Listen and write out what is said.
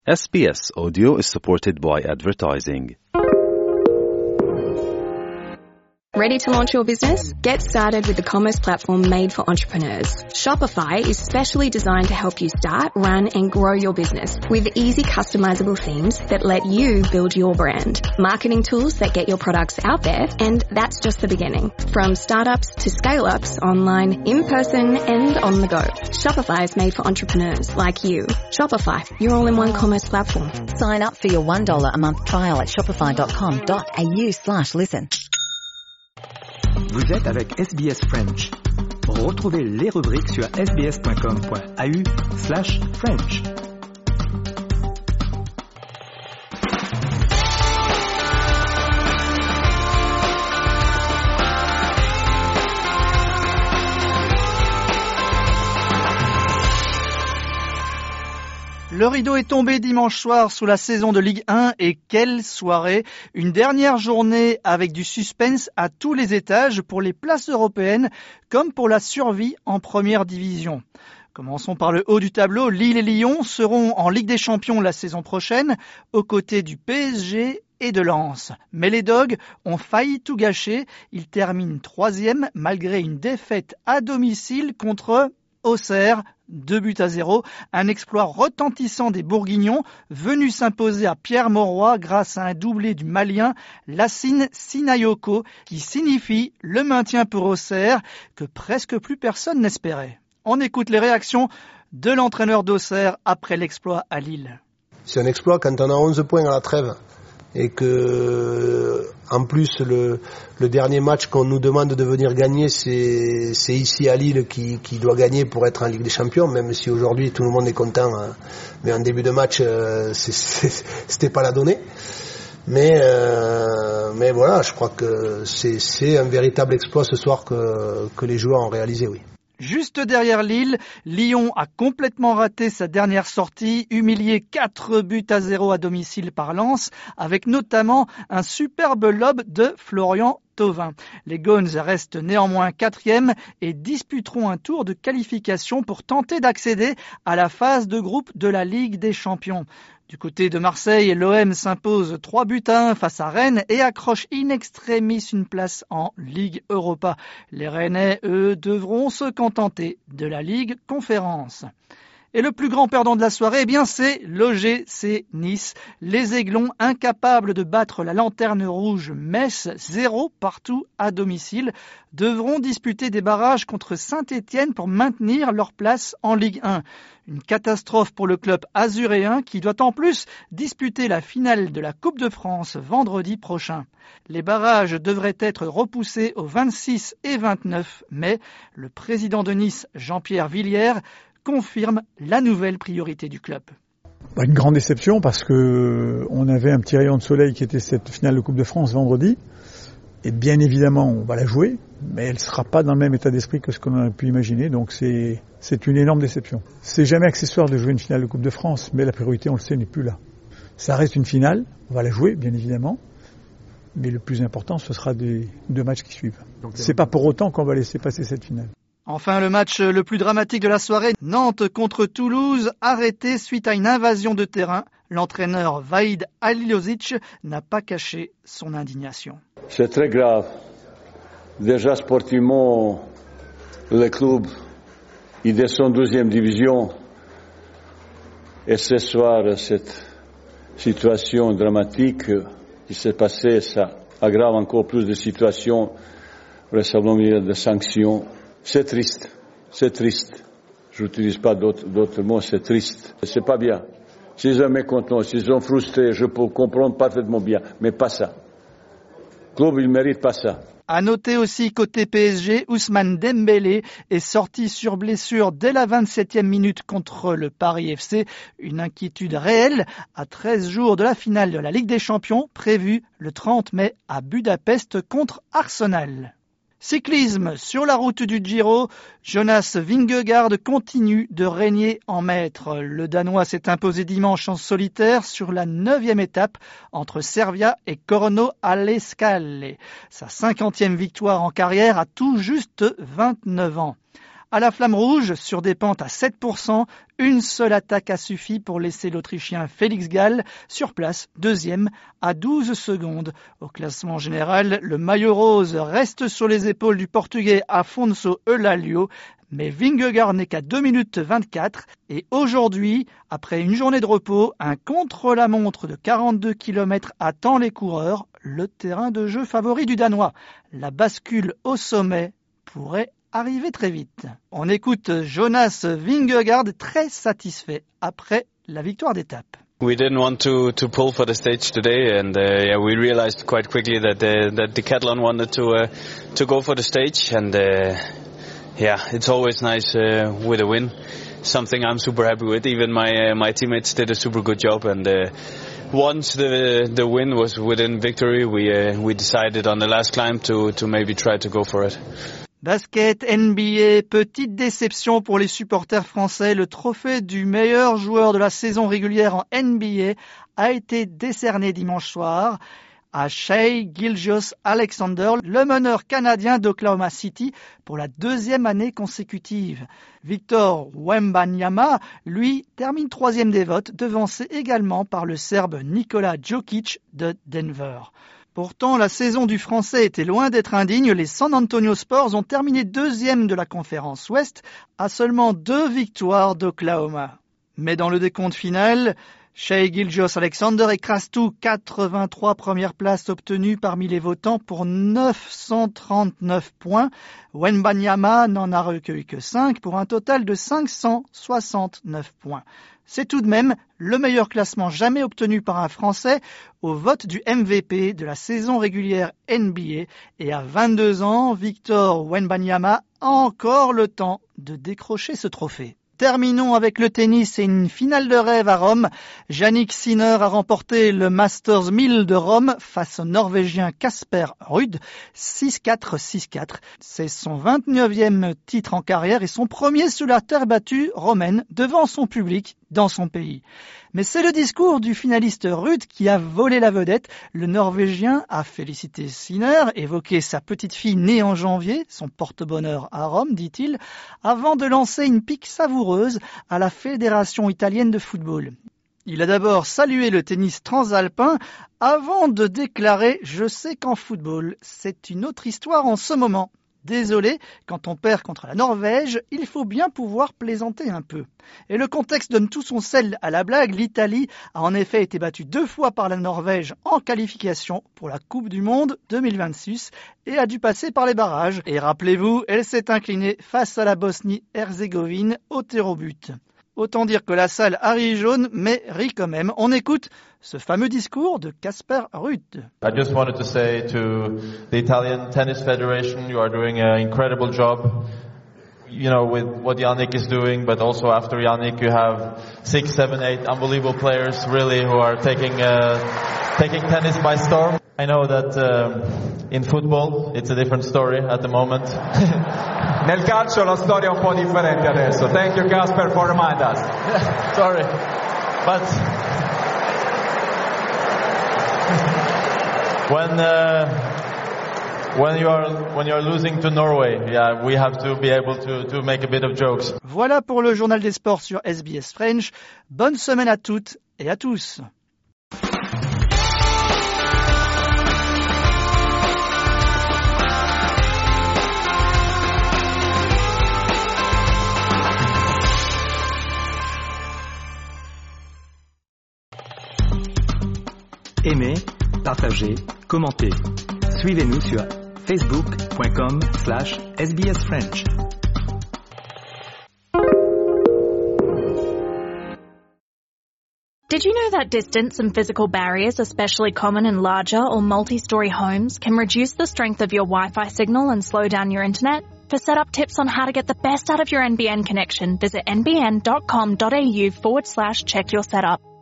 SBS Audio is supported by advertising. Ready to launch your business? Get started with the commerce platform made for entrepreneurs. Shopify is specially designed to help you start, run, and grow your business with easy customizable themes that let you build your brand, marketing tools that get your products out there, and that's just the beginning. From startups to scale-ups, online, in person, and on the go. Shopify is made for entrepreneurs like you. Shopify, your all-in-one commerce platform. Sign up for your $1 a month trial at shopify.com.au/listen. Vous êtes avec SBS French. Retrouvez les rubriques sur sbs.com.au/French. Le rideau est tombé dimanche soir sous la saison de Ligue 1 et quelle soirée! Une dernière journée avec du suspense à tous les étages pour les places européennes comme pour la survie en première division. Commençons par le haut du tableau. Lille et Lyon seront en Ligue des Champions la saison prochaine aux côtés du PSG et de Lens. Mais les Dogs ont failli tout gâcher. Ils terminent 3e malgré une défaite à domicile contre Auxerre, 2-0, un exploit retentissant des Bourguignons, venus s'imposer à Pierre Mauroy grâce à un doublé du Malien Lassine Sinayoko, qui signifie le maintien pour Auxerre que presque plus personne n'espérait. On écoute les réactions de l'entraîneur d'Auxerre après l'exploit à Lille. C'est un exploit quand on a 11 points à la trêve et que, en plus, le dernier match qu'on nous demande de venir gagner, c'est ici à Lille qui doit gagner pour être en Ligue des Champions, même si aujourd'hui tout le monde est content, mais en début de match, c'était pas la donnée. Mais voilà, je crois que c'est un véritable exploit ce soir que les joueurs ont réalisé, oui. Juste derrière Lille, Lyon a complètement raté sa dernière sortie, humilié 4-0 à domicile par Lens, avec notamment un superbe lob de Florian Thauvin. Les Gones restent néanmoins 4e et disputeront un tour de qualification pour tenter d'accéder à la phase de groupe de la Ligue des Champions. Du côté de Marseille, l'OM s'impose 3-1 face à Rennes et accroche in extremis une place en Ligue Europa. Les Rennais, eux, devront se contenter de la Ligue Conférence. Et le plus grand perdant de la soirée, c'est l'OGC Nice. Les Aiglons, incapables de battre la lanterne rouge Metz, 0 partout à domicile, devront disputer des barrages contre Saint-Étienne pour maintenir leur place en Ligue 1. Une catastrophe pour le club azuréen qui doit en plus disputer la finale de la Coupe de France vendredi prochain. Les barrages devraient être repoussés au 26 et 29 mai. Le président de Nice, Jean-Pierre Villière, confirme la nouvelle priorité du club. Une grande déception parce que on avait un petit rayon de soleil qui était cette finale de Coupe de France vendredi. Et bien évidemment, on va la jouer, mais elle ne sera pas dans le même état d'esprit que ce qu'on a pu imaginer. Donc c'est une énorme déception. C'est jamais accessoire de jouer une finale de Coupe de France, mais la priorité, on le sait, n'est plus là. Ça reste une finale, on va la jouer, bien évidemment. Mais le plus important, ce sera des 2 matchs qui suivent. C'est pas pour autant qu'on va laisser passer cette finale. Enfin, le match le plus dramatique de la soirée, Nantes contre Toulouse, arrêté suite à une invasion de terrain. L'entraîneur Vahid Halilhodzic n'a pas caché son indignation. C'est très grave. Déjà sportivement, le club, il descend en 12e division. Et ce soir, cette situation dramatique qui s'est passée, ça aggrave encore plus de situations, vraisemblablement de sanctions. C'est triste. Je n'utilise pas d'autres mots, c'est triste. C'est pas bien. S'ils sont mécontents, s'ils sont frustrés, je peux comprendre parfaitement bien, mais pas ça. Le club, il mérite pas ça. À noter aussi côté PSG, Ousmane Dembélé est sorti sur blessure dès la 27e minute contre le Paris FC. Une inquiétude réelle à 13 jours de la finale de la Ligue des Champions prévue le 30 mai à Budapest contre Arsenal. Cyclisme sur la route du Giro, Jonas Vingegaard continue de régner en maître. Le Danois s'est imposé dimanche en solitaire sur la 9e étape entre Cervia et Corno alle Scale. Sa 50e victoire en carrière à tout juste 29 ans. À la Flamme Rouge, sur des pentes à 7%, une seule attaque a suffi pour laisser l'Autrichien Félix Gall sur place, deuxième, à 12 secondes. Au classement général, le maillot rose reste sur les épaules du Portugais Afonso Eulalio, mais Vingegaard n'est qu'à 2 minutes 24. Et aujourd'hui, après une journée de repos, un contre-la-montre de 42 km attend les coureurs, le terrain de jeu favori du Danois. La bascule au sommet pourrait arriver très vite. On écoute Jonas Vingegaard très satisfait après la victoire d'étape. We didn't want to pull for the stage today, and we realized quite quickly that Decathlon wanted to go for the stage, and it's always nice with a win. Something I'm super happy with. Even my teammates did a super good job, and once the win was within victory, we decided on the last climb to maybe try to go for it. Basket, NBA, petite déception pour les supporters français. Le trophée du meilleur joueur de la saison régulière en NBA a été décerné dimanche soir à Shai Gilgeous-Alexander, le meneur canadien d'Oklahoma City pour la deuxième année consécutive. Victor Wembanyama, lui, termine troisième des votes, devancé également par le Serbe Nikola Jokic de Denver. Pourtant, la saison du Français était loin d'être indigne. Les San Antonio Spurs ont terminé deuxième de la conférence Ouest à seulement 2 victoires d'Oklahoma. Mais dans le décompte final, Shai Gilgeous-Alexander écrase tout, 83 premières places obtenues parmi les votants pour 939 points. Wembanyama n'en a recueilli que 5 pour un total de 569 points. C'est tout de même le meilleur classement jamais obtenu par un Français au vote du MVP de la saison régulière NBA. Et à 22 ans, Victor Wembanyama a encore le temps de décrocher ce trophée. Terminons avec le tennis et une finale de rêve à Rome. Jannik Sinner a remporté le Masters 1000 de Rome face au Norvégien Casper Ruud, 6-4, 6-4. C'est son 29e titre en carrière et son premier sous la terre battue romaine devant son public dans son pays. Mais c'est le discours du finaliste Ruud qui a volé la vedette. Le Norvégien a félicité Sinner, évoqué sa petite fille née en janvier, son porte-bonheur à Rome, dit-il, avant de lancer une pique savoureuse à la Fédération italienne de football. Il a d'abord salué le tennis transalpin avant de déclarer « Je sais qu'en football, c'est une autre histoire en ce moment ». Désolé, quand on perd contre la Norvège, il faut bien pouvoir plaisanter un peu. Et le contexte donne tout son sel à la blague. L'Italie a en effet été battue 2 fois par la Norvège en qualification pour la Coupe du Monde 2026 et a dû passer par les barrages. Et rappelez-vous, elle s'est inclinée face à la Bosnie-Herzégovine au tir au but. Autant dire que la salle a ri jaune, mais rit quand même. On écoute ce fameux discours de Casper Ruud. I just wanted to say to the Italian Tennis Federation, you are doing an incredible job, you know, with what Yannick is doing, but also after Yannick you have 6, 7, 8 unbelievable players really who are taking tennis by storm. I know that in football it's a different story at the moment. Nel calcio la storia è un po' differente adesso. Thank you, Casper, for reminding us. Sorry, but when you are losing to Norway, yeah, we have to be able to make a bit of jokes. Voilà pour le journal des sports sur SBS French. Bonne semaine à toutes et à tous. Aimez, partagez, commentez. Suivez-nous sur facebook.com/sbsfrench. Did you know that distance and physical barriers, especially common in larger or multi-story homes, can reduce the strength of your Wi-Fi signal and slow down your internet? For setup tips on how to get the best out of your NBN connection, visit nbn.com.au/check your setup.